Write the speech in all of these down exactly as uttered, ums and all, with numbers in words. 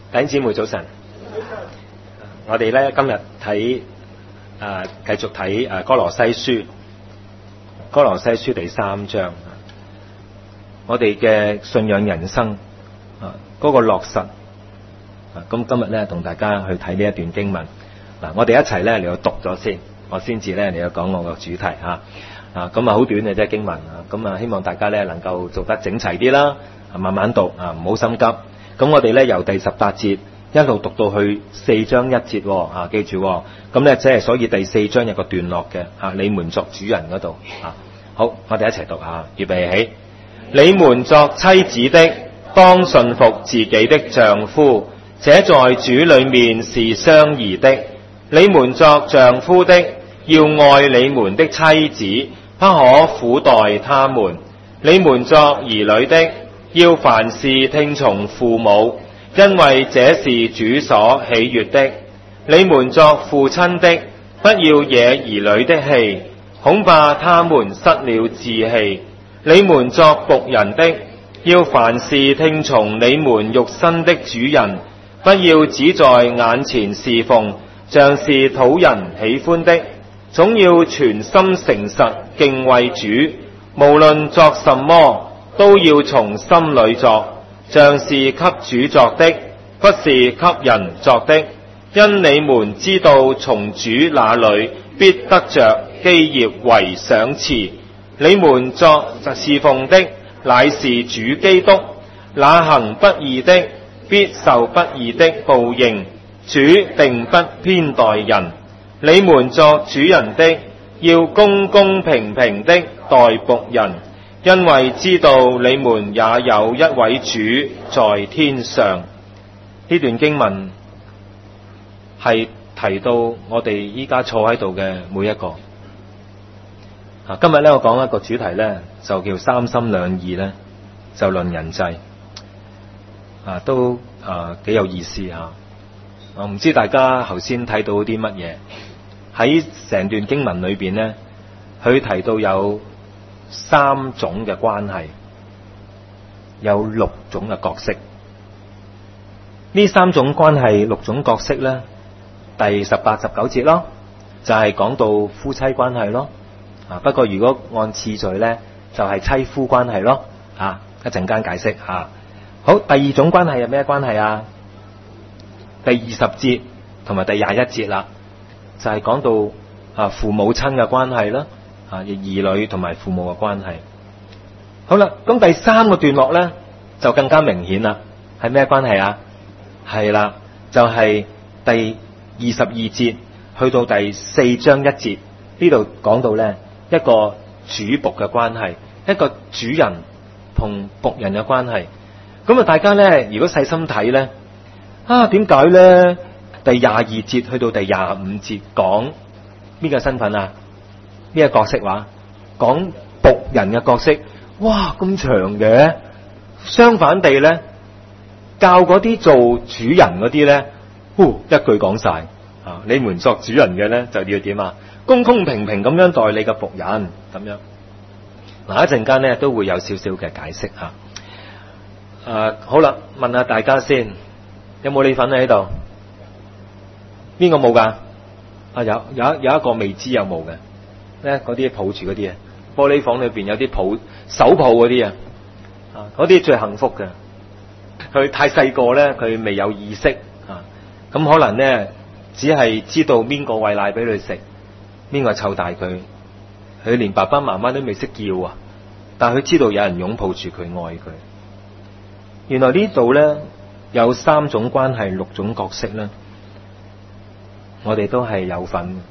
弟兄姊妹早晨，我哋咧今日睇誒繼續睇誒哥羅西書，哥羅西書第三章，我哋嘅信仰人生啊嗰個落實啊，咁今日咧同大家去睇呢一段經文嗱，我哋一齊咧嚟到讀咗先，我先至咧嚟到講我個主題吓啊，咁啊好短嘅啫經文啊，咁啊希望大家咧能夠做得整齊啲啦，慢慢讀啊，唔好心急。咁我哋咧由第十八節一路讀到去四章一節，啊，記住，咁咧即係所以第四章有個段落嘅，啊，你們作主人嗰度，啊，好，我哋一齊讀下，預備起，你們作妻子的，當順服自己的丈夫，這在主裏面是相宜的。你們作丈夫的，要愛你們的妻子，不可苦待他們。你們作兒女的，要凡事聽從父母，因為這是主所喜悅的。你們作父親的，不要惹兒女的氣，恐怕他們失了志氣。你們作僕人的，要凡事聽從你們肉身的主人，不要只在眼前侍奉，像是討人喜歡的，總要全心誠實敬畏主。無論作什麼，都要從心裏作，像是給主作的，不是給人作的。因你們知道從主那裏必得着基業為賞賜。你們作侍奉的，乃是主基督。那行不義的，必受不義的報應。主並不偏待人。你們作主人的，要公公平平的待僕人，因為知道你們也有一位主在天上。呢段經文係提到我哋依家坐喺度嘅每一個。啊，今日咧我講一個主題咧，就叫三心兩意咧，就論人際。啊，都啊幾有意思啊！我唔知大家頭先睇到啲乜嘢？喺成段經文裏邊咧，佢提到有三種嘅關係，有六種嘅角色。呢三種關係、六種角色咧，第十八、十九節咯，就係、是、講到夫妻關係咯。啊，不過如果按次序咧，就係、是、妻夫關係咯。啊，一陣間解釋吓、啊。好，第二種關係係咩關係啊？第二十節同埋第廿一節啦，就係、是、講到啊父母親嘅關係啦。啊，兒女同埋父母嘅關係。好啦，咁第三個段落咧就更加明顯啦，係咩關係啊？係啦，就係、是、第二十二節去到第四章一節呢度講到咧一個主僕嘅關係，一個主人同僕人嘅關係。咁啊，大家咧如果細心睇咧，啊點解咧第廿二節去到第廿五節講邊個身份啊？呢個角色話講僕人嘅角色，哇咁長嘅。相反地咧，教嗰啲做主人嗰啲咧，呼一句講晒啊！你們作主人嘅咧就要點啊？公公平平咁樣待你嘅僕人咁樣。嗱，一陣間咧都會有少少嘅解釋吓。誒、啊，好啦，問下大家先，有冇你份喺度？邊個冇噶？啊，有有有一個未知有冇嘅。咧嗰啲抱住嗰啲啊，玻璃房裏邊有啲抱手抱嗰啲啊，啊嗰啲最幸福嘅。佢太細個咧，佢未有意識啊，咁可能咧只係知道邊個餵奶俾佢食，邊個湊大佢，佢連爸爸媽媽都未識叫啊，但係佢知道有人擁抱住佢，愛佢。原來呢度咧有三種關係，六種角色咧，我哋都係有份。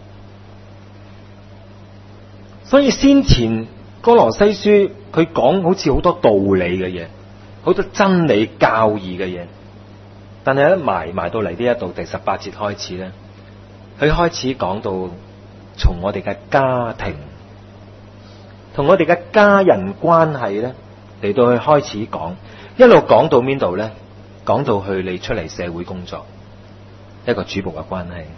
所以先前哥羅西書佢講好似好多道理嘅嘢，好多真理教義嘅嘢，但係一埋埋到嚟呢一度第十八節開始咧，佢開始講到從我哋嘅家庭同我哋嘅家人關係咧嚟到去開始講，一路講到邊度咧？講到去你出嚟社會工作一個主僕嘅關係，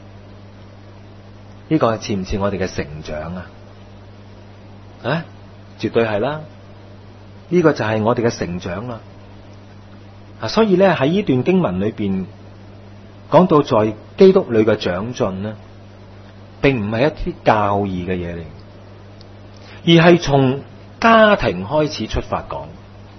呢個似唔似我哋嘅成長啊？啊，絕對係啦！呢個就係我哋嘅成長啦。 啊，所以咧喺呢段經文裏邊講到在基督裏嘅長進呢，並唔係一啲教義嘅嘢嚟，而係從家庭開始出發講。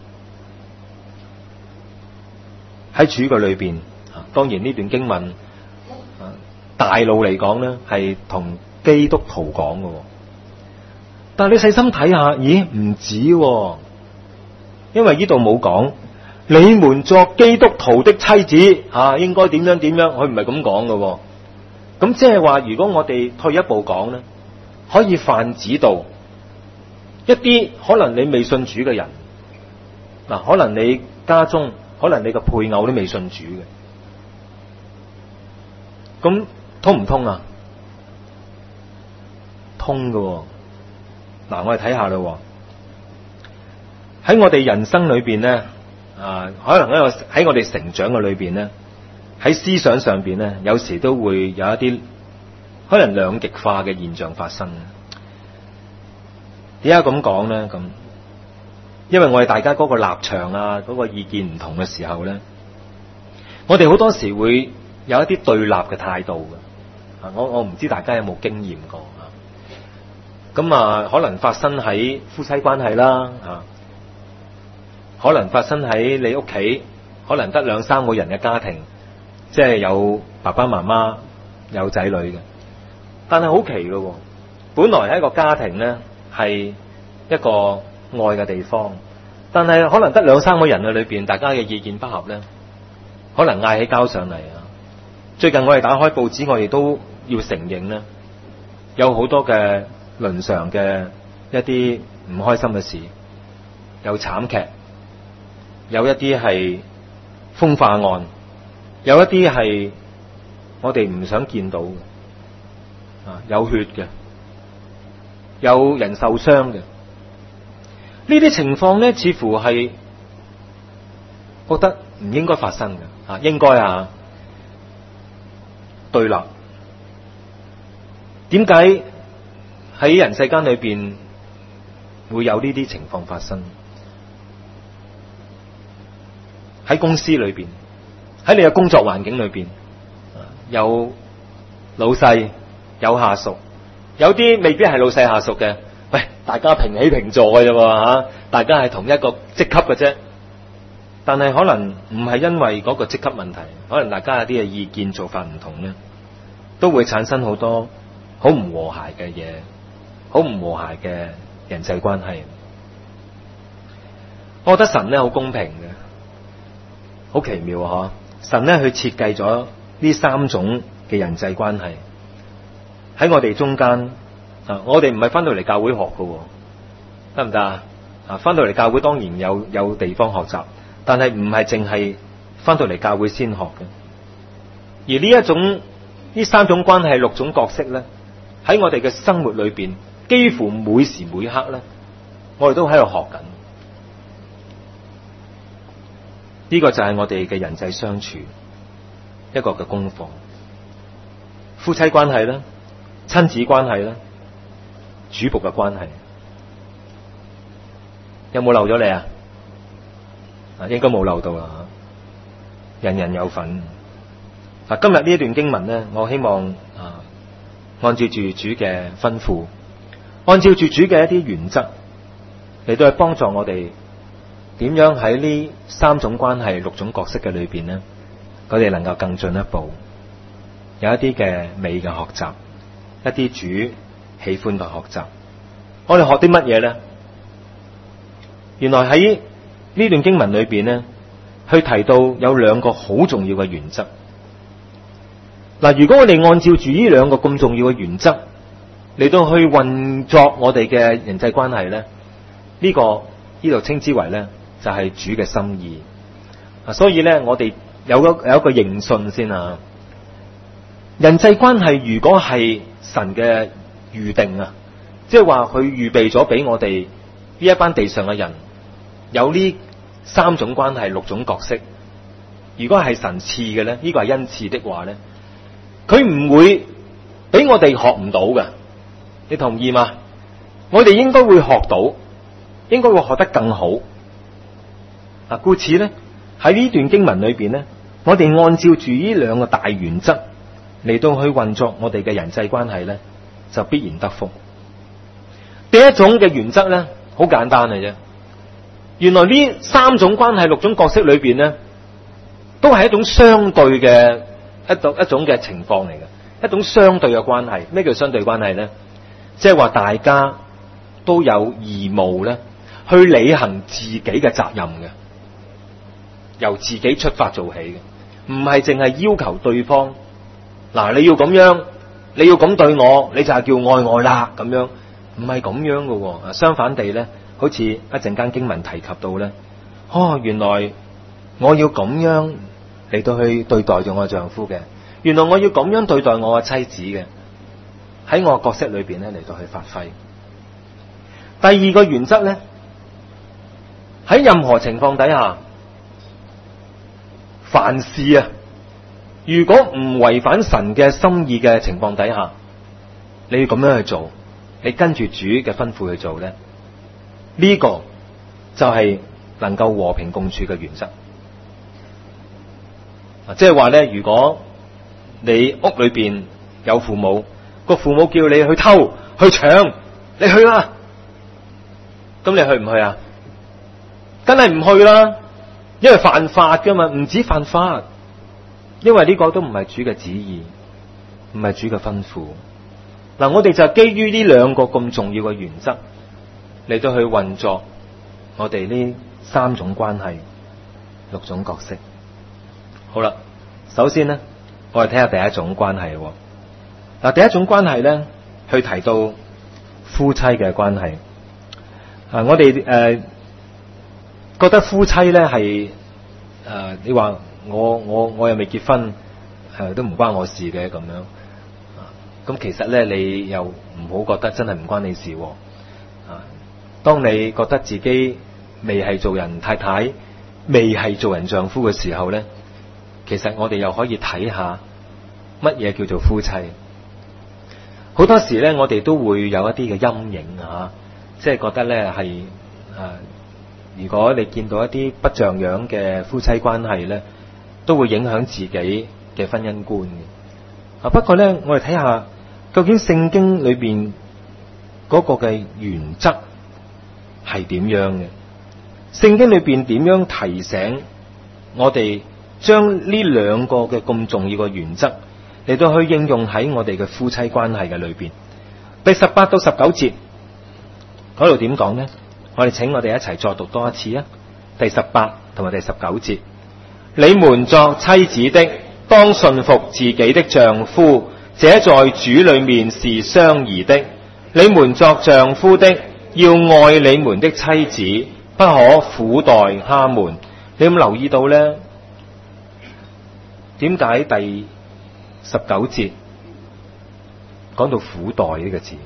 喺主嘅裏邊，當然呢段經文大路嚟講呢係同基督徒講嘅，但係你細心睇下，咦唔止，因為呢度冇講你們作基督徒的妻子啊，應該點樣點樣，佢唔係咁講嘅。咁即係話，如果我哋退一步講呢，可以泛指到一啲可能你未信主嘅人，嗱，可能你家中，可能你個配偶都未信主嘅，咁通唔通啊？通嘅。嗱，我哋睇下啦，喺我哋人生裏邊咧，啊，可能喺我喺我哋成長嘅裏邊咧，喺思想上邊咧，有時都會有一啲可能兩極化嘅現象發生。點解咁講咧？咁因為我哋大家嗰個立場啊，嗰個意見唔同嘅時候咧，我哋好多時會有一啲對立嘅態度嘅。啊，我我唔知大家有冇經驗過啊？咁啊，可能發生喺夫妻關係啦，啊，可能發生喺你屋企，可能得兩三個人嘅家庭，即係有爸爸媽媽有仔女嘅。但係好奇嘅，本來係一個家庭咧，係一個愛嘅地方，但係可能得兩三個人嘅裏邊，大家嘅意見不合咧，可能嗌起交上嚟啊！最近我哋打開報紙，我哋都要承認咧，有好多嘅倫常嘅一啲唔開心嘅事，有慘劇，有一啲係風化案，有一啲係我哋唔想見到嘅，啊，有血嘅，有人受傷嘅。呢啲情況咧，似乎係覺得唔應該發生嘅，啊，應該啊對立。點解喺人世間裏邊會有呢啲情況發生？喺公司裏邊，喺你嘅工作環境裏邊，有老細，有下屬，有啲未必係老細下屬嘅。喂，大家平起平坐嘅啫吓，大家係同一個職級嘅啫。但係可能唔係因為嗰個職級問題，可能大家有啲嘅意見做法唔同咧，都會產生好多好唔和諧嘅嘢，好唔和諧嘅人際關係。我覺得神咧好公平嘅，好奇妙啊！神咧去設計咗呢三種嘅人際關係喺我哋中間。啊！我哋唔係翻到嚟教會學嘅，得唔得啊？啊，翻到嚟教會當然有有地方學習，但係唔係淨係翻到嚟教會先學嘅。而呢一種呢三種關係六種角色咧，喺我哋嘅生活裏邊，幾乎每時每刻咧，我哋都喺度學緊。呢個就係我哋嘅人際相處一個嘅功課。夫妻關係啦，親子關係啦，主僕嘅關係，有冇漏咗你啊？啊，應該冇漏到啦，人人有份。嗱，今日呢一段經文咧，我希望啊，按照住主嘅吩咐，按照住主嘅一啲原則嚟到去幫助我哋，點樣喺呢三種關係、六種角色嘅裏邊咧，我哋能夠更進一步，有一啲嘅美嘅學習，一啲主喜歡嘅學習。我哋學啲乜嘢咧？原來喺呢段經文裏邊咧，去提到有兩個好重要嘅原則。嗱，如果我哋按照住呢兩個咁重要嘅原則嚟到去運作我哋嘅人際關係咧，呢個呢度稱之為咧就係主嘅心意。啊，所以咧我哋有個有一個認信先啊。人際關係如果係神嘅預定啊，即係話佢預備咗俾我哋呢一班地上嘅人有呢三種關係、六種角色。如果係神賜嘅咧，呢個係恩賜的話咧，佢唔會俾我哋學唔到嘅。你同意嗎？我哋應該會學到，應該會學得更好。啊，故此咧， 喺呢段經文裏邊咧，我哋按照住呢兩個大原則嚟到去運作我哋嘅人際關係咧，就必然得福。第一種嘅原則咧，好簡單嘅啫。原來呢三種關係、六種角色裏邊咧，都係一種相對嘅一種一種嘅情況嚟嘅，一種相對嘅關係。咩叫相對關係咧？即係話大家都有義務咧，去履行自己嘅責任嘅，由自己出發做起嘅，唔係淨係要求對方嗱，你要咁樣，你要咁對我，你就係叫愛我啦咁樣，唔係咁樣嘅。相反地咧，好似一陣間經文提及到咧，哦，原來我要咁樣嚟到去對待咗我丈夫嘅，原來我要咁樣對待我嘅妻子嘅，喺我嘅角色裏邊咧嚟到去發揮。第二個原則咧，喺任何情況底下，凡事啊，如果唔違反神嘅心意嘅情況底下，你要咁樣去做，你跟住主嘅吩咐去做咧，呢個就係能夠和平共處嘅原則。即係話咧，如果你屋裏邊有父母，個父母叫你去偷去搶，你去啦，咁你去唔去啊？梗係唔去啦，因為犯法噶嘛，唔止犯法，因為呢個都唔係主嘅旨意，唔係主嘅吩咐。嗱，我哋就基於呢兩個咁重要嘅原則嚟到去運作我哋呢三種關係、六種角色。好啦，首先咧，我哋睇下第一種關係。嗱，第一種關係咧，去提到夫妻嘅關係。啊，我哋誒、呃、覺得夫妻咧係誒，你話我我我又未結婚，誒、呃、都唔關我事嘅咁樣。咁、啊、其實咧，你又唔好覺得真係唔關你事。啊，當你覺得自己未係做人太太，未係做人丈夫嘅時候咧，其實我哋又可以睇下乜嘢叫做夫妻。好多時咧，我哋都會有一啲嘅陰影啊，即係覺得咧係誒，如果你見到一啲不像樣嘅夫妻關係咧，都會影響自己嘅婚姻觀嘅。啊，不過咧，我哋睇下究竟聖經裏邊嗰個嘅原則係點樣嘅？聖經裏邊點樣提醒我哋將呢兩個嘅咁重要嘅原則嚟到去應用喺我哋嘅夫妻關係嘅裏邊？第十八到十九節嗰度點講呢？我哋請我哋一齊再讀多一次啊！第十八同埋第十九節，你們作妻子的，當順服自己的丈夫，這在主裏面是相宜的。你們作丈夫的，要愛你們的妻子，不可苦待他們。你有冇留意到呢？點解第十九節講到苦待呢個字？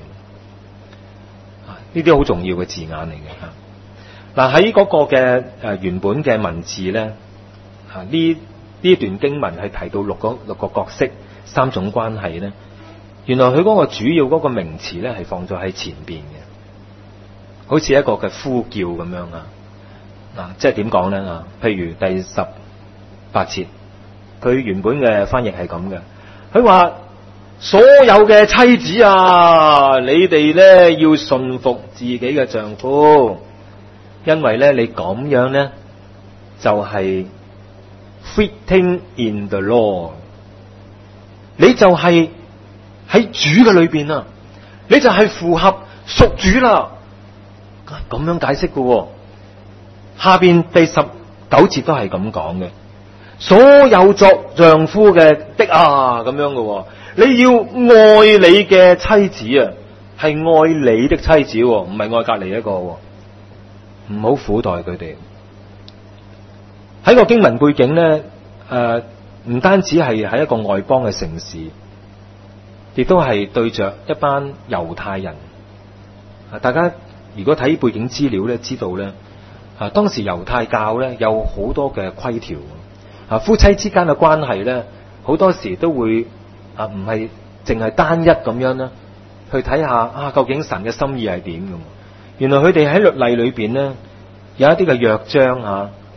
呢啲好重要嘅字眼嚟嘅吓。嗱，喺嗰個嘅誒原本嘅文字咧，啊呢呢段經文係提到六個六個角色、三種關係咧。原來佢嗰個主要嗰個名詞咧係放咗喺前邊嘅，好似一個嘅呼叫咁樣啊。嗱，即係點講咧啊？譬如第十八節，佢原本嘅翻譯係咁嘅，佢話所有嘅妻子啊，你哋咧要順服自己嘅丈夫，因為咧你咁樣咧就係 fitting in the Lord， 你就係喺主嘅裏邊啊，你就係符合屬主啦。咁樣解釋嘅，下邊第十九節都係咁講嘅，所有作丈夫嘅的啊，咁樣嘅。你要愛你嘅妻子啊，係愛你的妻子，唔係愛隔籬一個，唔好苦待佢哋。喺個經文背景咧，誒、呃，唔單止係喺一個外邦嘅城市，亦都係對着一班猶太人。啊，大家如果睇背景資料咧，知道咧，啊，當時猶太教咧有好多嘅規條，啊，夫妻之間嘅關係咧，好多時都會。啊，唔係淨係單一咁樣啦，去睇下啊，究竟神嘅心意係點嘅？原來佢哋喺律例裏邊咧有一啲嘅約章啊，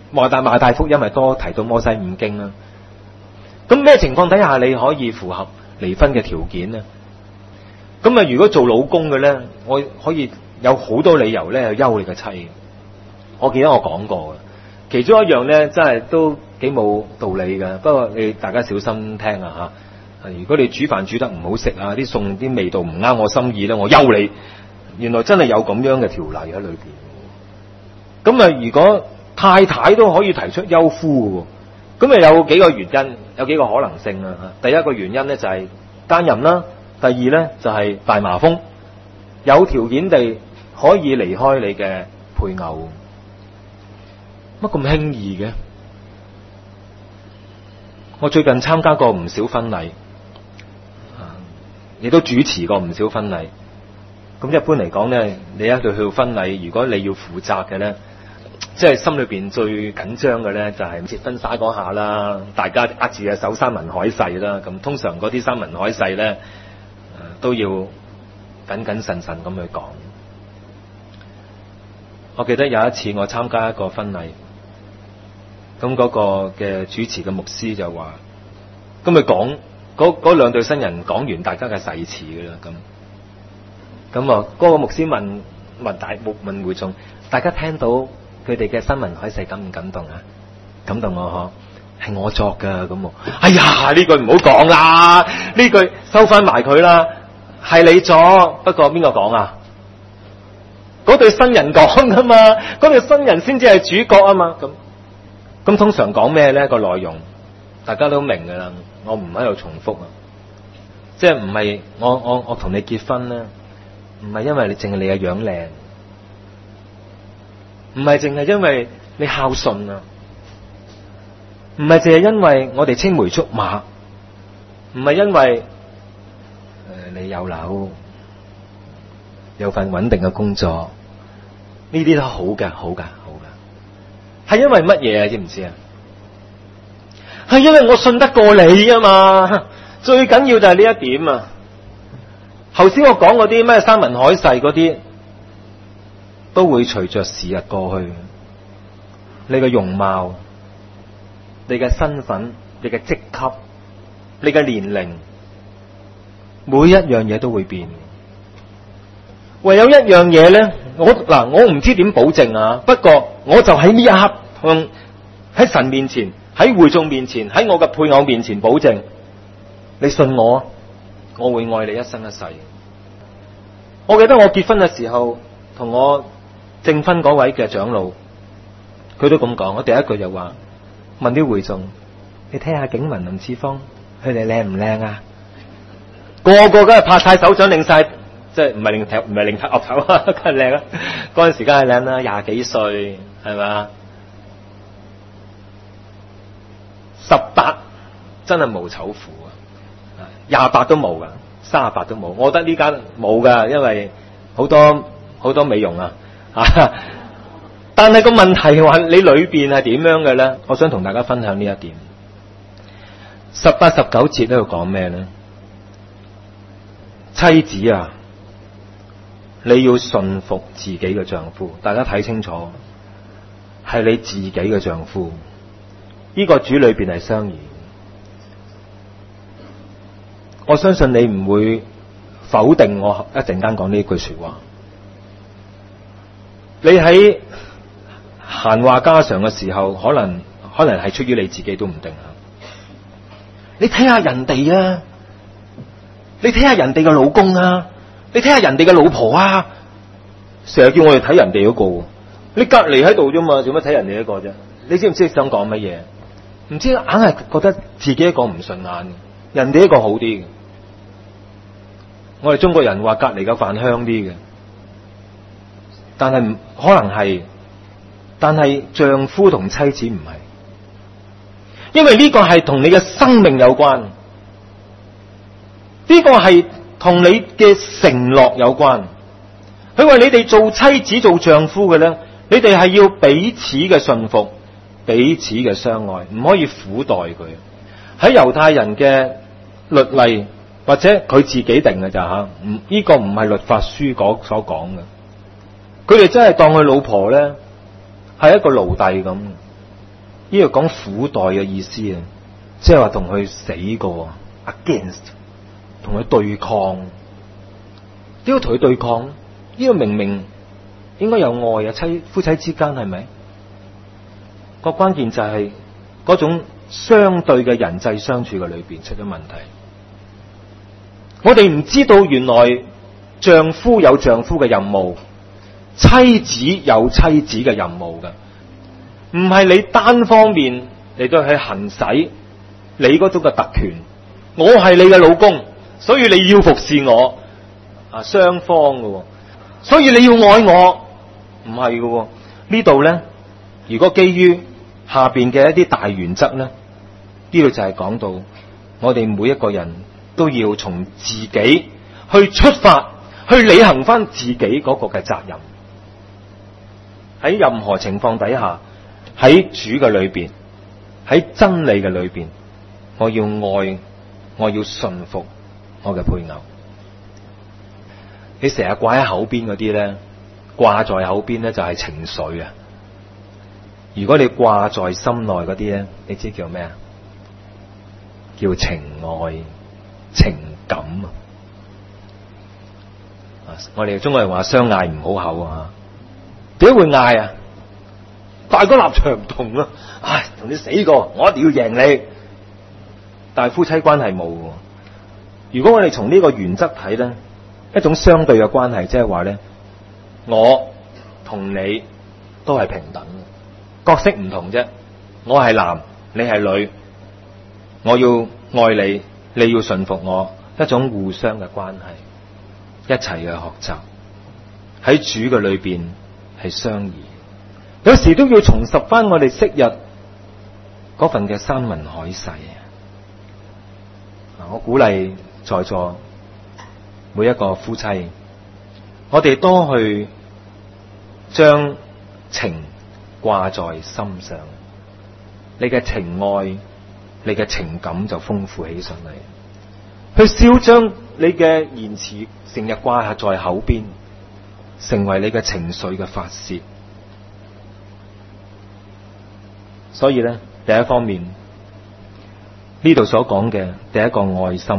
馬大馬大福音咪多提到摩西五經啦。咁咩情況底下你可以符合離婚嘅條件呢？咁啊，如果做老公嘅咧，我可以有好多理由咧去休你嘅妻。我記得我講過嘅，其中一樣咧真係都幾冇道理嘅。不過你大家小心聽啊吓！如果你煮飯煮得唔好食啊，啲餸啲味道唔啱我心意咧，我休你。原來真係有咁樣嘅條例喺裏邊。咁啊，如果太太都可以提出休夫嘅，咁啊有幾個原因，有幾個可能性啊。第一個原因咧就係奸淫啦，第二咧就係大麻風，有條件地可以離開你嘅配偶。乜咁輕易嘅？我最近參加過唔少婚禮，亦都主持過唔少婚禮。咁一般嚟講咧，你一對去婚禮，如果你要負責嘅咧，即係心裏邊最緊張嘅咧，就係結婚紗嗰下啦，大家握住隻手山盟海誓啦。咁通常嗰啲山盟海誓咧，都要謹謹慎慎咁去講。我記得有一次我參加一個婚禮，咁嗰個嘅主持嘅牧師就話，咁佢講嗰嗰兩對新人講完大家嘅誓詞㗎啦，咁。咁啊，嗰個牧師問問大問會眾，大家聽到佢哋嘅山盟海誓感唔感動啊？感動我嗬，係我作噶咁。哎呀，呢句唔好講啦，呢句收翻埋佢啦，係你作。不過邊個講啊？嗰對新人講噶嘛，嗰對新人先至係主角啊嘛。咁咁通常講咩咧？個內容大家都明噶啦，我唔喺度重複啊。即係唔係我我我同你結婚咧？唔係因為你淨係你嘅樣靚，唔係淨係因為你孝順啊，唔係淨係因為我哋青梅竹馬，唔係因為誒、呃、你有樓，有份穩定嘅工作，呢啲都好㗎，好㗎，好㗎。係因為乜嘢啊？知唔知啊？係因為我信得過你啊嘛，最緊要就係呢一點啊。頭先我講嗰啲咩山盟海誓嗰啲，都會隨着時日過去。你嘅容貌、你嘅身份、你嘅職級、你嘅年齡，每一樣嘢都會變。唯有一樣嘢咧，我嗱我唔知點保證啊。不過我就喺呢一刻，向喺神面前、喺會眾面前、喺我嘅配偶面前保證，你信我啊！我會愛你一生一世。我記得我結婚嘅時候，同我證婚嗰位嘅長老，佢都咁講。我第一句就話，問啲會眾，你睇下景文林志芳，佢哋靚唔靚啊？個個梗係拍晒手掌，擰晒，即係唔係擰頭，唔係擰頭岌頭啊，梗係靚啦。嗰陣時梗係靚啦，廿幾歲係嘛？十八真係無醜婦啊，廿八都冇噶，三十八都冇。我覺得呢間冇噶，因為好多好多美容啊。但係個問題係話你裏邊係點樣嘅咧？我想同大家分享呢一點。十八十九節呢度講咩咧？妻子啊，你要順服自己嘅丈夫。大家睇清楚，係你自己嘅丈夫。呢個主裏邊係相宜。我相信你唔會否定我一陣間講呢句說話。你喺閒話家常嘅時候，可能可能係出於你自己都唔定啊。你睇下人哋啊，你睇下人哋嘅老公啊，你睇下人哋嘅老婆啊，成日叫我哋睇人哋嗰個，你隔籬喺度啫嘛，做乜睇人哋一個啫？你知唔知想講乜嘢？唔知硬係覺得自己一個唔順眼，人哋一個好啲嘅。我哋中國人話隔籬嘅飯香啲嘅，但係唔可能係，但係丈夫同妻子唔係，因為呢個係同你嘅生命有關，呢個係同你嘅承諾有關。佢話你哋做妻子做丈夫嘅咧，你哋係要彼此嘅信服，彼此嘅相愛，唔可以苦待佢。喺猶太人嘅律例或者佢自己定嘅咋吓，唔、這、呢個唔係律法書講所講嘅。佢哋真係當佢老婆咧係一個奴隸咁， 呢度講苦待嘅意思啊，即係話同佢死過 ，against， 同佢對抗。點解同佢對抗？呢個明明應該有愛啊，妻夫妻之間係咪？個關鍵就係嗰種相對嘅人際相處嘅裏邊出咗問題。我哋唔知道原來丈夫有丈夫嘅任務，妻子有妻子嘅任務嘅，唔係你單方面嚟到去行使你嗰種嘅特權。我係你嘅老公，所以你要服侍我啊，雙方嘅，所以你要愛我，唔係嘅。呢度咧，如果基於下邊嘅一啲大原則咧，呢度就係講到我哋每一個人都要從自己去出發，去履行翻自己嗰個嘅責任。喺任何情況底下，喺主嘅裏邊，喺真理嘅裏邊，我要愛，我要順服我嘅配偶。你成日掛喺口邊嗰啲咧，掛在口邊咧就係情緒啊。如果你掛在心內嗰啲咧，你知叫咩啊？叫情愛、情感啊！我哋中國人話相嗌唔好口啊，點解會嗌啊？大哥立場唔同啊！唉，同你死過，我一定要贏你。但係夫妻關係冇。如果我哋從呢個原則睇咧，一種相對嘅關係，即係話咧，我同你都係平等，角色唔同啫。我係男，你係女，我要愛你，你要順服我，一種互相嘅關係，一齊去學習喺主嘅裏邊係相宜。有時都要重拾翻我哋昔日嗰份嘅山盟海誓。我鼓勵在座每一個夫妻，我哋多去將情掛在心上，你嘅情愛，你嘅情感就豐富起上嚟。去少將你嘅言辭成日掛下在口邊，成為你嘅情緒嘅發洩。所以咧，第一方面呢度所講嘅第一個愛心，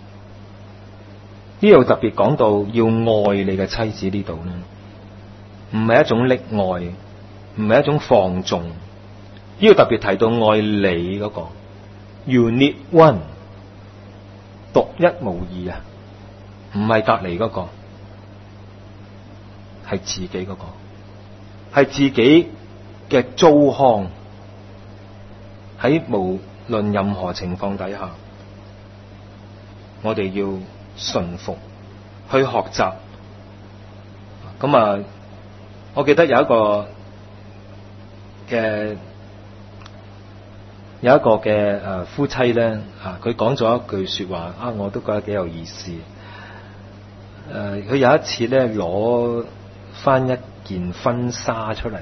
呢度特別講到要愛你嘅妻子。呢度咧，唔係一種溺愛，唔係一種放縱。呢度特別提到愛你嗰個 unique one， 獨一無二啊，唔係隔籬嗰個，係自己嗰個，係自己嘅糟糠。喺無論任何情況底下，我哋要順服，去學習。咁啊，我記得有一個嘅有一個嘅誒夫妻咧，啊，佢講咗一句說話啊，我都覺得幾有意思。誒、呃，佢有一次咧攞翻一件婚紗出嚟。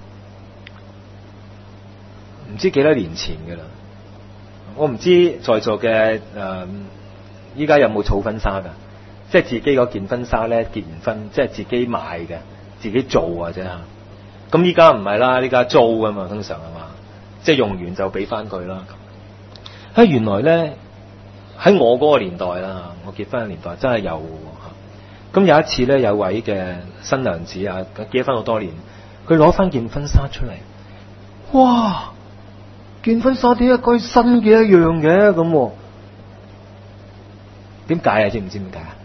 唔知幾多年前嘅啦，我唔知在座嘅誒，依家有冇儲婚紗噶？即係自己嗰件婚紗咧，結完婚即係自己買嘅，自己做或者吓。咁依家唔係啦，依家租噶嘛，通常係嘛，即係用完就俾翻佢啦。啊，原來咧喺我嗰個年代啦，我結婚嘅年代真係有吓。咁有一次咧，有位嘅新娘子啊，結咗婚好多年，佢攞翻件婚紗出嚟，哇！件婚紗點解跟新嘅一樣嘅咁？點解啊？知唔知點解啊？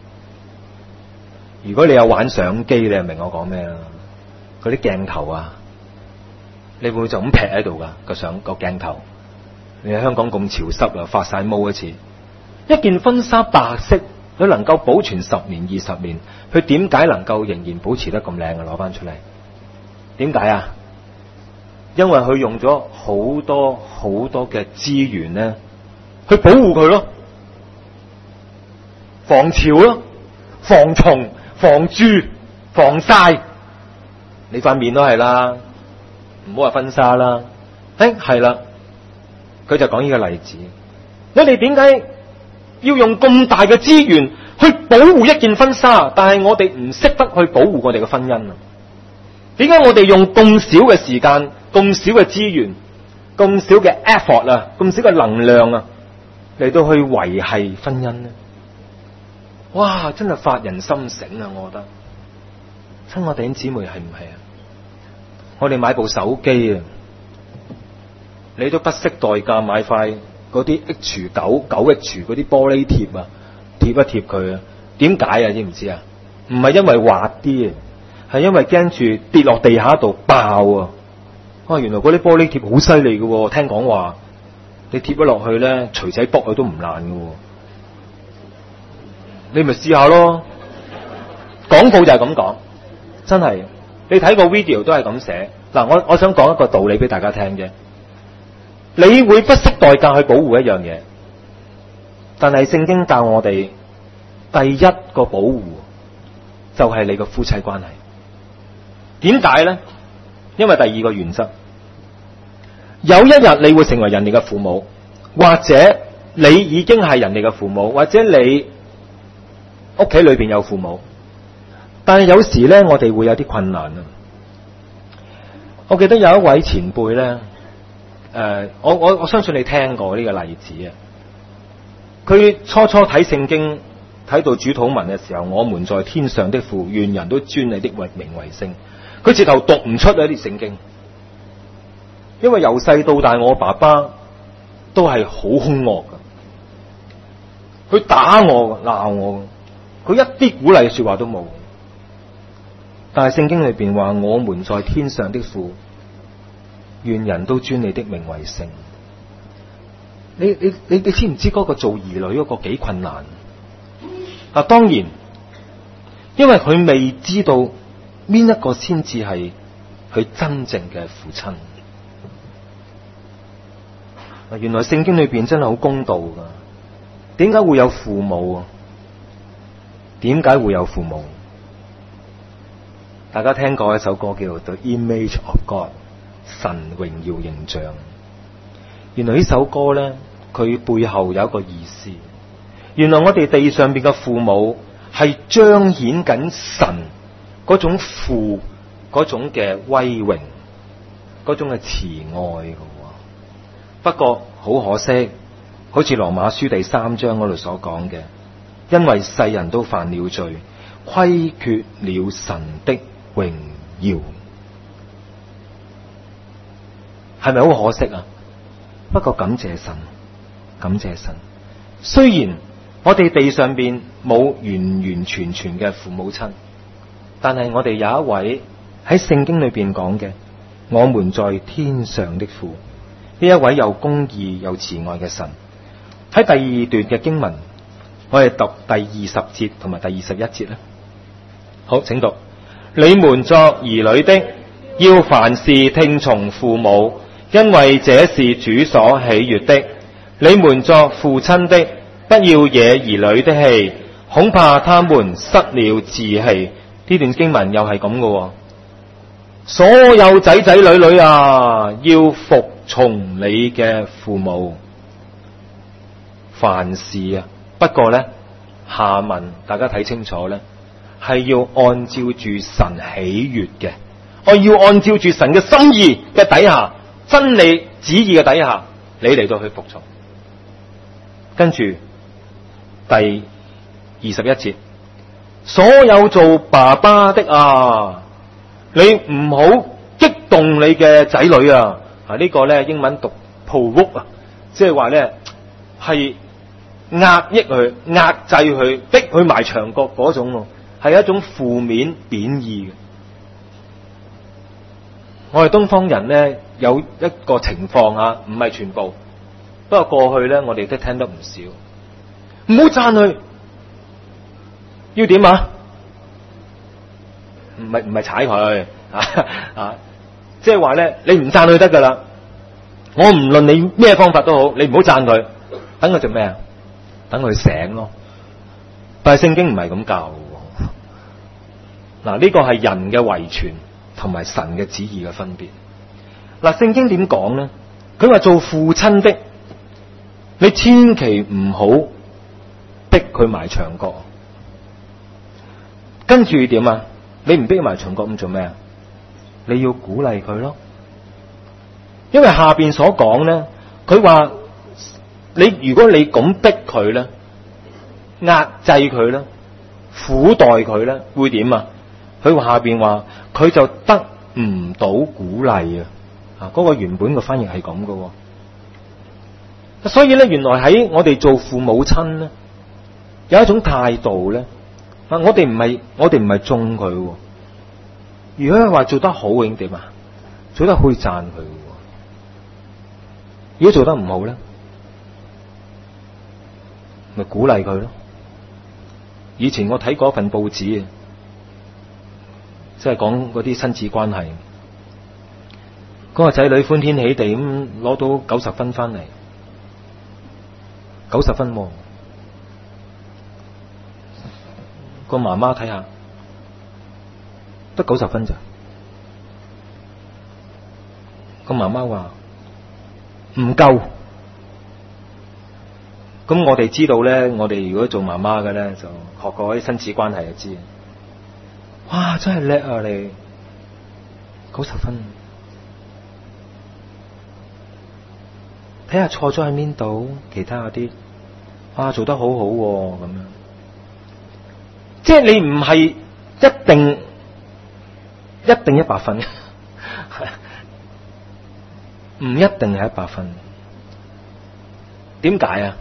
如果你有玩相機，你就明我講咩啦？嗰啲鏡頭啊，你會就咁劈喺度噶個相個鏡頭。你喺香港咁潮濕啊，發晒毛一次。一件婚紗白色，佢能夠保存十年、二十年，佢點解能夠仍然保持得咁靚啊？攞翻出嚟，點解啊？因為佢用咗好多好多嘅資源咧，去保護佢咯，防潮咯，防蟲、防蛀、防曬。你塊面都係啦，唔好話婚紗啦。誒，係啦，佢就講呢個例子。你哋點解要用咁大嘅資源去保護一件婚紗，但係我哋唔識得去保護我哋嘅婚姻啊？點解我哋用咁少嘅時間、咁少嘅資源咁少嘅 effort 啊，咁少嘅能量啊，嚟到去維繫婚姻咧？哇！真係發人心醒啊！我覺得，親我弟兄姊妹係唔係啊？我哋買部手機啊，你都不惜代價買塊嗰啲 H 九九 H 嗰啲玻璃貼啊，貼一貼佢啊。點解啊？知唔知啊？唔係因為滑啲啊，係因為驚住跌落地下度爆啊！啊，原來嗰啲玻璃貼好犀利嘅，聽講話你貼咗落去咧，錘仔卜佢都唔爛嘅。你咪試下咯，廣告就係咁講，真係。你睇個 video 都係咁寫。嗱，我我想講一個道理俾大家聽啫。你會不惜代價去保護一樣嘢，但係聖經教我哋第一個保護就係你個夫妻關係。點解咧？因為第二個原則，有一日你會成為人哋嘅父母，或者你已經係人哋嘅父母，或者你屋企裏邊有父母，但係有時咧，我哋會有啲困難啊。我記得有一位前輩咧，誒、呃，我我我相信你聽過呢個例子啊。佢初初睇聖經，睇到主禱文嘅時候，我們在天上的父，願人都尊你的名為聖。佢直頭讀唔出啊啲聖經，因為由細到大，我爸爸都係好兇惡噶，佢打我、鬧我，佢一啲鼓勵說話都冇。但係聖經裏邊話，我們在天上的父，願人都尊你的名為聖。你你你你知唔知嗰個做兒女嗰個幾困難？啊，當然，因為佢未知道邊一個先至係佢真正嘅父親。啊，原來聖經裏邊真係好公道噶。點解會有父母啊？點解會有父母？大家聽過一首歌叫做《The Image of God》，神榮耀形象。原來呢首歌咧，佢背後有一個意思。原來我哋地上邊嘅父母係彰顯緊神嗰種父嗰種嘅威榮，嗰種嘅慈愛嘅。不過好可惜，好似羅馬書第三章嗰度所講嘅，因為世人都犯了罪，虧缺了神的榮耀，係咪好可惜啊？不過感謝神，感謝神。雖然我哋地上邊冇完完全全嘅父母親，但係我哋有一位喺聖經裏邊講嘅，我們在天上的父，呢一位又公義又慈愛嘅神。喺第二段嘅經文，我哋讀第二十節同埋第二十一節啦。好，請讀。你們作兒女的，要凡事聽從父母，因為這是主所喜悅的。你們作父親的，不要惹兒女的氣，恐怕他們失了志氣。呢段經文又係咁嘅，所有仔仔女女啊，要服從你嘅父母，凡事啊。不過呢，下文大家睇清楚呢，係要按照住神喜悅嘅，我要按照住神嘅心意嘅底下，真理旨意嘅底下，你嚟到去服從。跟住第二十一節，所有做爸爸的啊，你唔好激動你嘅仔女啊！啊，呢個咧英文讀 provoke 啊，即係話咧係壓抑佢、壓制佢、逼佢埋牆角嗰種，係一種負面貶義嘅。我哋東方人咧有一個情況啊，唔係全部，不過過去咧我哋都聽得唔少。唔好讚佢，要點啊？唔係唔係踩佢啊啊！即係話咧，你唔讚佢得噶啦。我唔論你咩方法都好，你唔好讚佢，等佢做咩啊？等佢醒咯。但係聖經唔係咁教嘅。嗱，呢個係人嘅遺傳同埋神嘅旨意嘅分別。嗱，聖經點講咧？佢話做父親的，你千祈唔好逼佢埋牆角。跟住點啊？你唔逼埋牆角咁做咩啊？你要鼓勵佢咯。 因為下邊所講咧，佢話你如果你咁逼佢咧，壓制佢咧，苦待佢咧，會點啊？佢話下邊話佢就得唔到鼓勵啊！啊，嗰個原本嘅翻譯係咁嘅喎。所以咧，原來喺我哋做父母親咧，有一種態度咧，啊，我哋唔係我哋唔係縱佢喎。如果係話做得好，應點啊？做得可以讚佢喎。如果做得唔好咧，咪鼓勵佢咯。以前我睇過一份報紙啊，即係講嗰啲親子關係，嗰個仔女歡天喜地咁攞到九十分翻嚟，九十分喎。個媽媽睇下，得九十分咋？個媽媽話唔夠。咁我哋知道咧，我哋如果做媽媽嘅咧，就學過啲親子關係就知。哇，真係叻啊你！九十分，睇下錯咗喺邊度，其他嗰啲，啊做得好好喎，咁樣。即係你唔係一定一定一百分，唔一定係一百分。點解啊？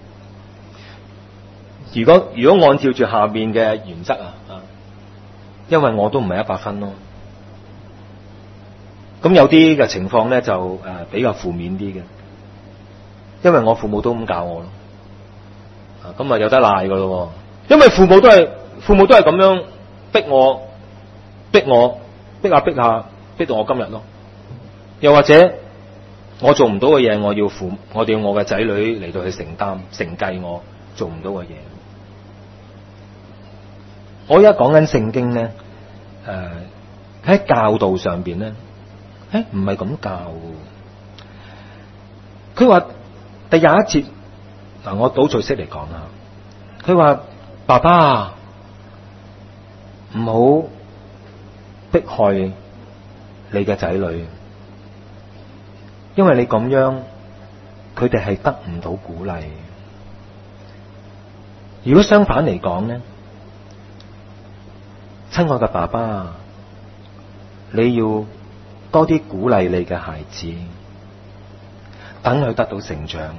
如果如果按照住下面嘅原則啊，因為我都唔係一百分咯。咁有啲嘅情況咧就誒比較負面啲嘅，因為我父母都咁教我咯。啊，咁啊有得賴噶咯，因為父母都係父母都係咁樣逼我，逼我，逼下逼下，逼到我今日咯。又或者我做唔到嘅嘢，我要父，我哋要我嘅仔女嚟到去承擔承繼我做唔到嘅嘢。我而家講緊聖經咧，誒、呃、喺教導上邊咧，誒唔係咁教嘅。佢話第廿一節，嗱我倒敘式嚟講下，佢話爸爸唔好迫害你嘅仔女，因為你咁樣，佢哋係得唔到鼓勵。如果相反嚟講咧，親愛嘅爸爸，你要多啲鼓勵你嘅孩子，等佢得到成長。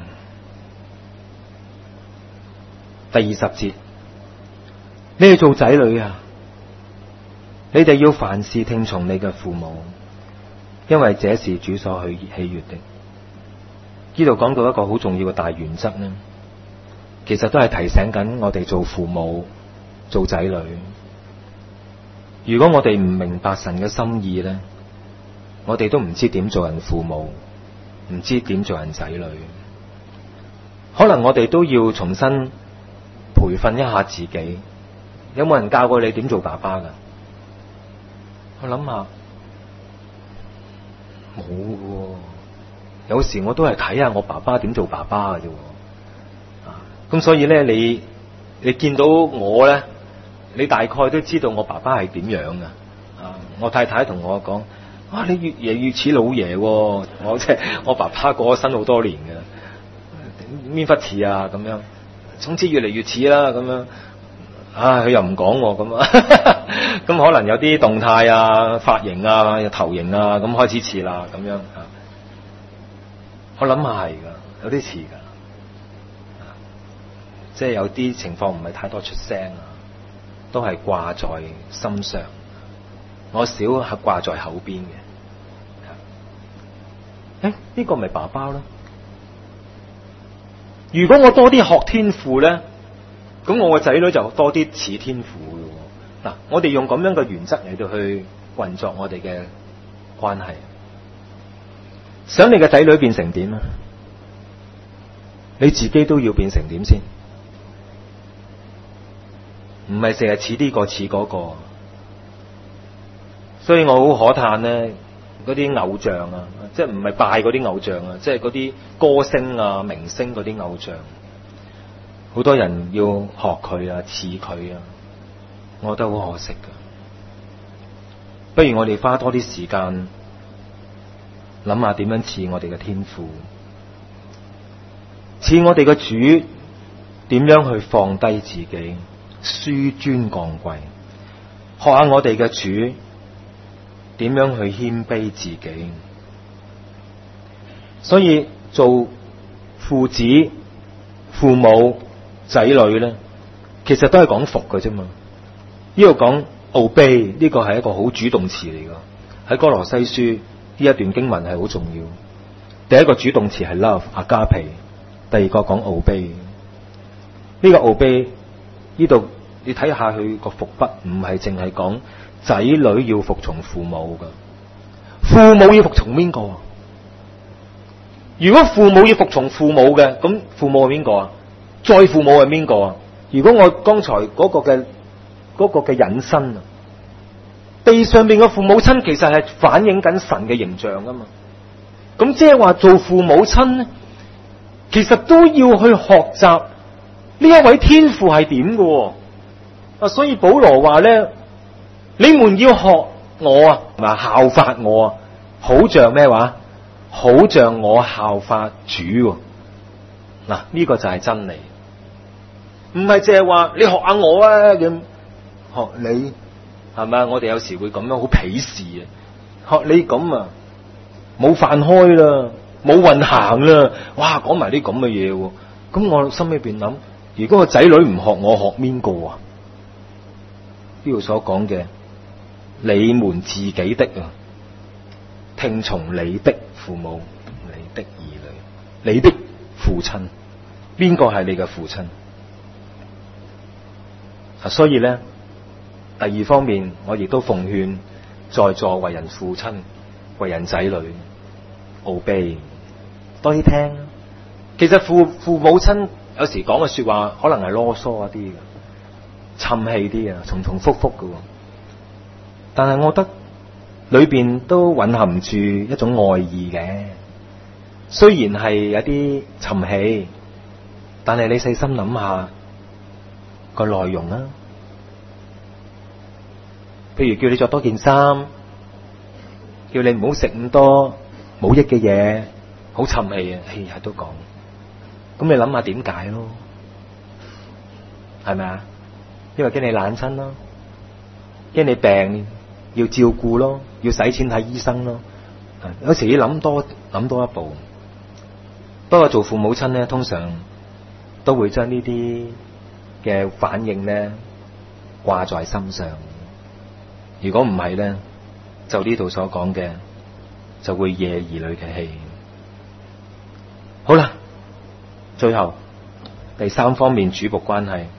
第二十節，你哋做仔女啊，你哋要凡事聽從你嘅父母，因為這是主所喜喜悅的。呢度講到一個好重要嘅大原則呢，其實都係提醒緊我哋做父母、做仔女。如果我哋唔明白神嘅心意咧，我哋都唔知點做人父母，唔知點做人仔女。可能我哋都要重新培訓一下自己。有冇人教過你點做爸爸噶？我諗下，冇嘅。有時我都係睇下我爸爸點做爸爸嘅啫。啊，咁所以咧，你你見到我咧，你大概都知道我爸爸係點樣嘅。啊，我太太同我講：啊，你越嚟越似老爺喎！我即係我爸爸過咗身好多年嘅，邊忽似啊咁樣。總之越嚟越似啦咁樣。啊，佢又唔講喎咁啊，咁可能有啲動態啊、髮型啊、頭型啊，咁開始似啦咁樣啊。我諗下係噶，有啲似噶，即係有啲情況唔係太多出聲啊，都係掛在心上。我少係掛在口邊嘅。誒，呢個咪爸爸咯？如果我多啲學天父咧，咁我個仔女就多啲似天父嘅。嗱，我哋用咁樣嘅原則嚟到去運作我哋嘅關係。想你嘅仔女變成點啊？你自己都要變成點先？唔係成日似呢個似嗰個。所以我好可嘆咧，嗰啲偶像啊，即係唔係拜嗰啲偶像啊，即係嗰啲歌星啊、明星嗰啲偶像，好多人要學佢啊、似佢啊，我覺得好可惜噶。不如我哋花多啲時間諗下點樣似我哋嘅天父，似我哋嘅主點樣去放低自己，紆尊降貴，學下我哋嘅主點樣去謙卑自己。所以做父子、父母、仔女咧，其實都係講服嘅啫嘛。呢度講 obey 呢個係一個好主動詞嚟噶，喺哥羅西書呢一段經文係好重要。第一個主動詞係 love 阿加皮，第二個講 obey。呢個 obey 呢度你睇下佢個伏筆，唔係淨係講仔女要服從父母噶，父母要服從邊個啊？如果父母要服從父母嘅，咁父母係邊個啊？再父母係邊個啊？如果我剛才嗰個嘅嗰個嘅引申啊，地上邊嘅父母親其實係反映緊神嘅形象啊嘛。咁即係話做父母親咧，其實都要去學習呢一位天父係點嘅啊。所以保羅話咧，你們要學我啊，同埋效法我啊，好像咩話？好像我效法主。嗱，呢個就係真理，唔係淨係話你學下我啊咁，學你係咪？我哋有時會咁樣好鄙視啊，學你咁啊，冇飯開啦，冇運行啦，哇，講埋啲咁嘅嘢，咁我心裏邊諗，如果個仔女唔學我，學邊個啊？呢度所講嘅，你們自己的啊，聽從你的父母、你的兒女、你的父親，邊個係你嘅父親？啊，所以咧，第二方面，我亦都奉勸在座為人父親、為人仔女 obey 多啲聽。其實父父母親有時講嘅說話，可能係囉嗦一啲嘅，沉氣啲啊，重重複複嘅。但係我覺得裏邊都蘊含住一種愛意嘅，雖然係有啲沉氣，但係你細心諗下個內容啊。譬如叫你着多件衫，叫你唔好食咁多冇益嘅嘢，好沉氣啊，日日都講。咁你諗下點解咯？係咪啊？因為驚你懶親咯，驚你病要照顧咯，要使錢睇醫生咯。有時要諗多諗多一步。不過做父母親咧，通常都會將呢啲嘅反應咧掛在心上。如果唔係咧，就呢度所講嘅就會惹兒女嘅氣。好啦，最後第三方面主僕關係，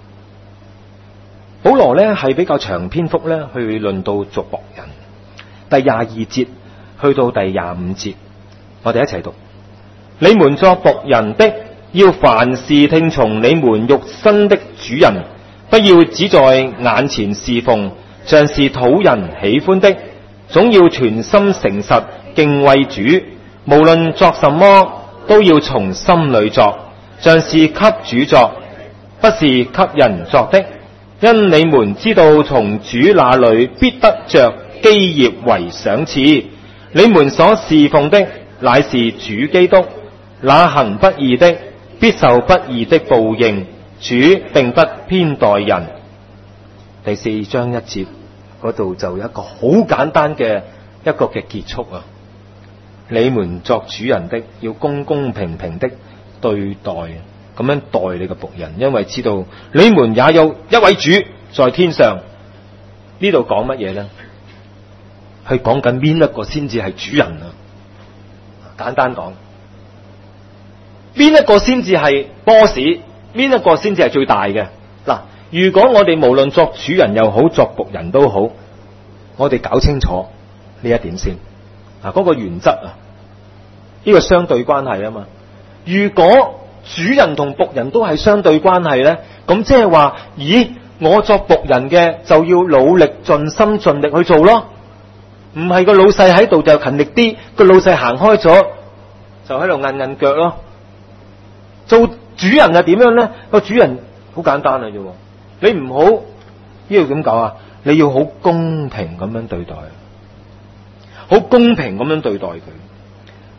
保羅咧係比較長篇幅咧去論到作僕人。第廿二節去到第廿五節，我哋一齊讀：你們作僕人的，要凡事聽從你們肉身的主人，不要只在眼前侍奉，像是討人喜歡的，總要全心誠實敬畏主。無論作什麼，都要從心裏作，像是給主作，不是給人作的。因你們知道從主那裏必得着基業為賞賜。你們所侍奉的乃是主基督，那行不義的必受不義的報應。主並不偏待人。第四章一節嗰度就有一個好簡單嘅一個嘅結束啊！你們作主人的要公公平平的對待，咁樣待你嘅僕人，因為知道你們也有一位主在天上。呢度講乜嘢呢？係講緊邊一個先至係主人啊？簡單講，邊一個先至係 boss， 邊一個先至係最大嘅？嗱，如果我哋無論作主人又好，作僕人都好，我哋搞清楚呢一點先。嗱，嗰個原則啊，呢個相對關係啊嘛。如果主人同僕人都係相對關係咧，咁即係話，咦，我作僕人嘅就要努力盡心盡力去做咯，唔係個老細喺度就勤力啲，個老細行開咗就喺度韌韌腳咯。做主人係點樣咧？個主人好簡單嘅啫，你唔好呢度點講啊？你要好公平咁樣對待，好公平咁樣對待佢。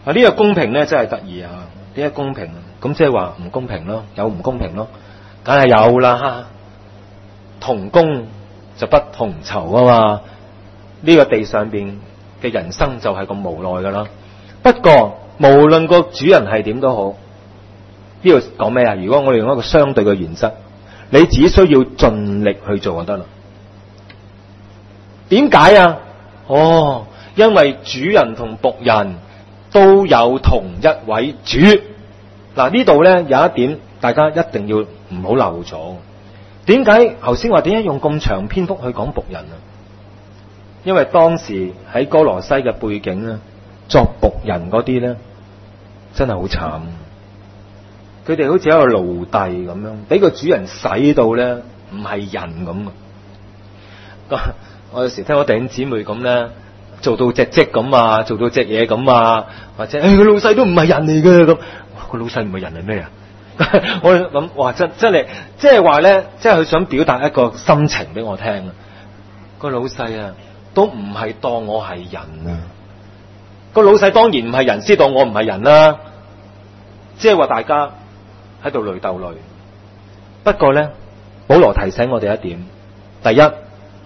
啊呢個公平咧真係得意啊！呢個公平，咁即係話唔公平咯，有唔公平咯，梗係有啦。同工就不同酬啊嘛！呢個地上邊嘅人生就係咁無奈噶啦。不過無論個主人係點都好，呢度講咩啊？如果我哋用一個相對嘅原則，你只需要盡力去做就得啦。點解啊？哦，因為主人同僕人都有同一位主。嗱，呢度咧有一點，大家一定要唔好漏咗。點解頭先話點解用咁長篇幅去講僕人啊？因為當時喺哥羅西嘅背景咧，作僕人嗰啲咧真係好慘。佢哋好似一個奴隸咁樣，俾個主人使到咧唔係人咁啊！我有時聽我弟兄姊妹咁咧，做到隻積咁啊，做到隻嘢咁啊，或者誒個老細都唔係人嚟嘅咁，個老細唔係人係咩啊？我諗哇，真真係即係話咧，即係佢想表達一個心情俾我聽啊！個老細啊，都唔係當我係人啊！個老細當然唔係人，先當我唔係人啦。即係話大家喺度累鬥累。不過咧，保羅提醒我哋一點：第一，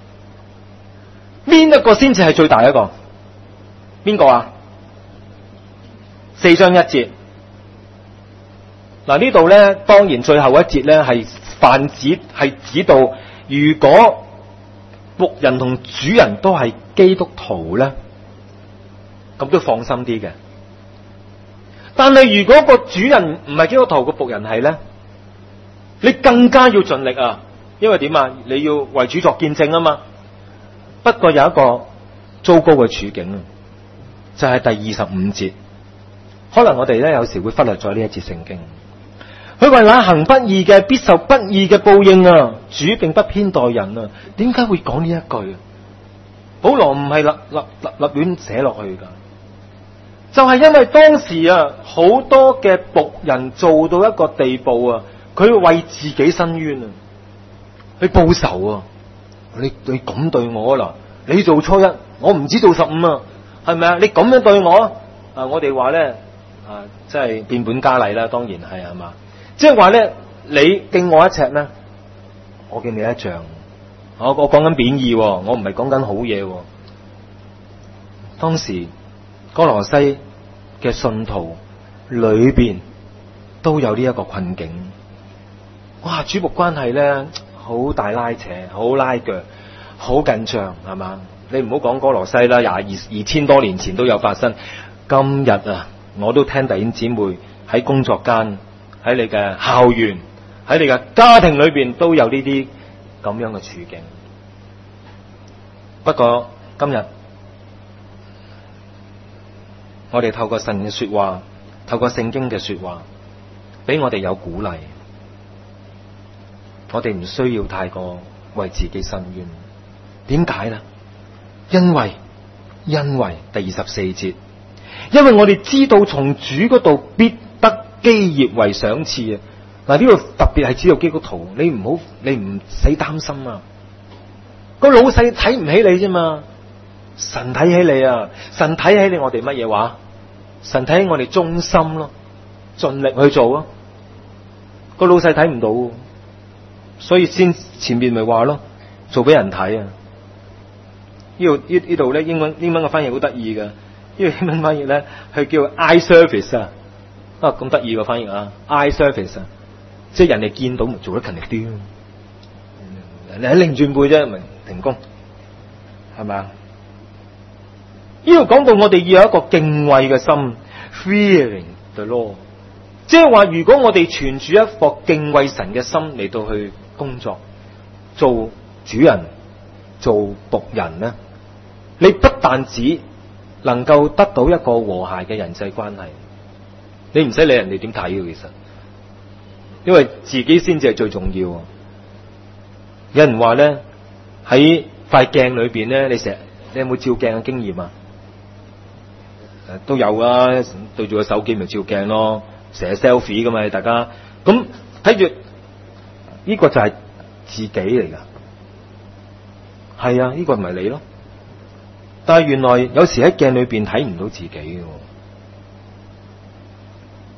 邊一個先至係最大一個？邊個啊？四章一節。嗱，呢度咧，當然最後一節咧係泛指係指到，如果僕人同主人都係基督徒咧，咁都放心啲嘅。但係如果個主人唔係基督徒，個僕人係咧，你更加要盡力啊！因為點啊？你要為主作見證啊嘛。不過有一個糟糕嘅處境啊，就係第二十五節。可能我哋咧有時會忽略咗呢一節聖經。佢話那行不義嘅必受不義嘅報應啊！主並不偏待人啊！點解會講呢一句？保羅唔係立立立立亂寫落去噶，就係因為當時啊，好多嘅僕人做到一個地步啊，佢為自己申冤啊，去報仇啊！你你咁對我啦，你做初一，我唔知做十五啊，係咪啊？你咁樣對我啊，我哋話咧啊，即係變本加厲啦，當然係係嘛。即係話咧，你敬我一尺咧，我敬你一丈。我我講緊貶義，我唔係講緊好嘢。當時哥羅西嘅信徒裏邊都有呢一個困境。哇，主僕關係咧好大拉扯，好拉腳，好緊張，係嘛？你唔好講哥羅西啦，廿二二千多年前都有發生。今日啊，我都聽弟兄姊妹喺工作間，喺你嘅校園，喺你嘅家庭裏邊都有呢啲咁樣嘅處境。不過今日我哋透過神嘅說話，透過聖經嘅說話，俾我哋有鼓勵。我哋唔需要太過為自己申冤。點解呢？因為因為第二十四節，因為我哋知道從主嗰度必得基業為賞賜啊！嗱，呢個特別係知道基督徒，你唔好你唔使擔心啊！個老細睇唔起你啫嘛，神睇起你啊！神睇起你，我哋乜嘢話？神睇起我哋忠心咯，盡力去做啊！個老細睇唔到，所以先前面咪話咯，做俾人睇啊！呢度呢呢度咧，英文英文嘅翻譯好得意嘅，呢個英文翻譯咧，佢叫 eye service 啊！啊，咁得意個翻譯啊 ！eye service 啊，即係人哋見到咪做得勤力啲，人哋喺擰轉背啫，咪停工，係咪啊？呢度講到我哋要有一個敬畏嘅心 ，fearing the Lord， 即係話如果我哋存住一顆敬畏神嘅心嚟到去工作，做主人、做僕人咧，你不但止能夠得到一個和諧嘅人際關係。你唔使理人哋點睇嘅，其實，因為自己先至係最重要。有人話咧，喺塊鏡裏邊咧，你成日你有冇照鏡嘅經驗啊？誒，都有啊，對住個手機咪照鏡咯，成日 selfie 噶嘛，大家咁睇住呢個就係自己嚟噶，係啊，呢個唔係你咯。但係原來有時喺鏡裏邊睇唔到自己嘅。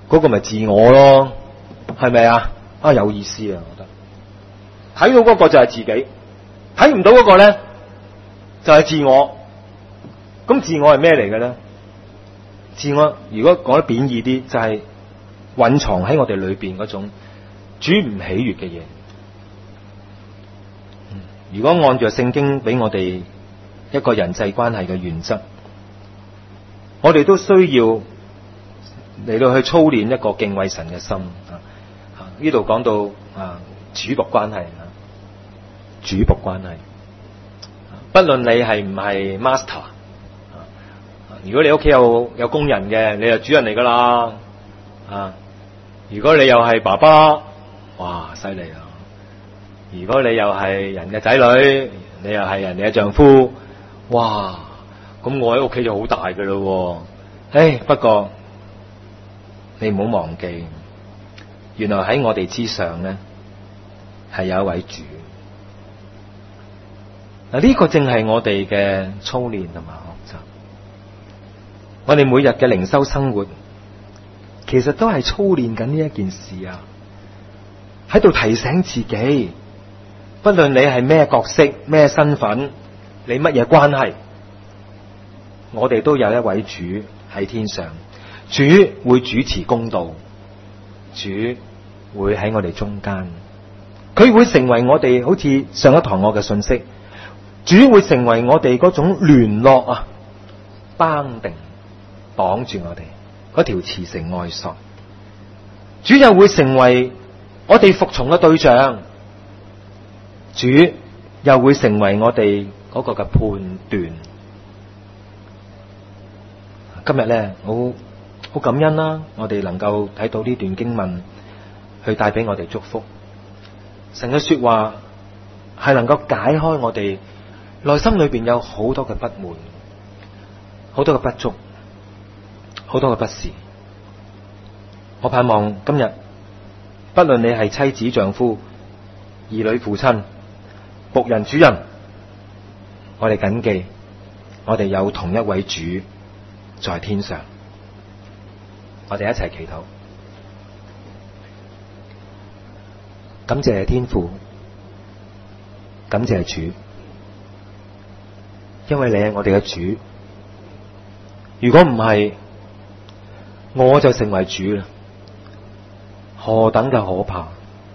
嗰個咪自我咯，係咪啊？啊，有意思啊，我覺得睇到嗰個就係自己，睇唔到嗰個咧就係自我。咁自我係咩嚟嘅咧？自我如果講得貶義啲，就係蘊藏喺我哋裏邊嗰種主唔喜悅嘅嘢。如果按照聖經俾我哋一個人際關係嘅原則，我哋都需要嚟到去操練一個敬畏神嘅心。啊，呢度講到啊主僕關係，主僕關係，不論你係唔係 master， 如果你屋企有有工人嘅，你係主人嚟噶啦。啊，如果你又係爸爸，哇，犀利啦！如果你又係人嘅仔女，你又係人哋嘅丈夫，哇！咁我喺屋企就好大嘅咯。誒，不過你唔好忘記，原來喺我哋之上咧，係有一位主。嗱，呢個正係我哋嘅操練同埋學習。我哋每日嘅靈修生活，其實都係操練緊呢一件事啊！喺度提醒自己。不論你係咩角色、咩身份，你乜嘢關係，我哋都有一位主喺天上，主會主持公道，主會喺我哋中間，佢會成為我哋好似上一堂我嘅信息，主會成為我哋嗰種聯絡啊，綁定綁住我哋嗰條慈繩愛索，主又會成為我哋服從嘅對象。主又會成為我哋嗰個嘅判斷。今日咧，好好感恩啦，我哋能夠睇到呢段經文，去帶俾我哋祝福。神嘅說話係能夠解開我哋內心裏邊有好多嘅不滿，好多嘅不足，好多嘅不是。我盼望今日，不論你係妻子、丈夫、兒女、父親、僕人、主人，我哋謹記，我哋有同一位主在天上。我哋一齊祈禱，感謝天父，感謝主，因為你係我哋嘅主。如果唔係，我就成為主啦，何等嘅可怕！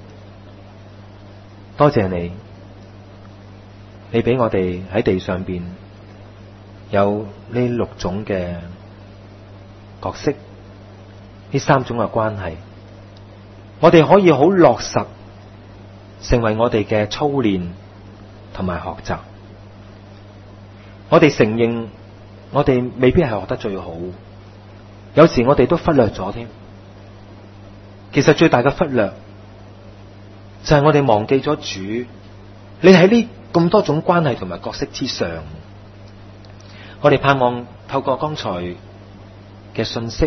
多謝你。你俾我哋喺地上邊有呢六種嘅角色，呢三種嘅關係，我哋可以好落實成為我哋嘅操練同埋學習。我哋承認我哋未必係學得最好，有時我哋都忽略咗添。其實最大嘅忽略就係我哋忘記咗主，你喺呢咁多種關係同埋角色之上，我哋盼望透過剛才嘅信息，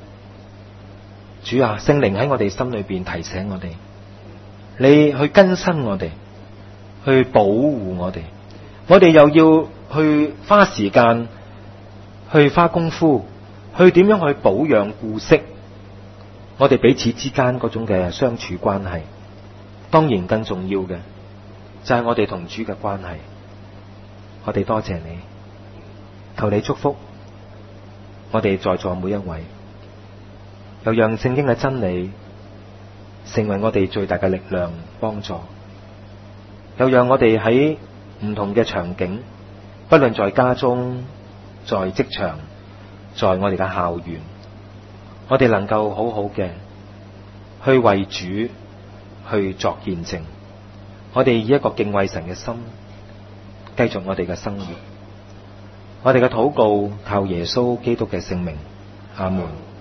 主啊，聖靈喺我哋心裏邊提醒我哋，你去更新我哋，去保護我哋，我哋又要去花時間，去花功夫，去點樣去保養顧惜我哋彼此之間嗰種嘅相處關係。當然更重要嘅就係我哋同主嘅關係。我哋多謝你，求你祝福我哋在座每一位，又讓聖經嘅真理成為我哋最大嘅力量幫助，又讓我哋喺唔同嘅場景，不論在家中、在職場、在我哋嘅校園，我哋能夠好好嘅去為主去作見證。我哋以一個敬畏神嘅心繼續我哋嘅生活。我哋嘅禱告靠耶穌基督嘅聖名，阿門。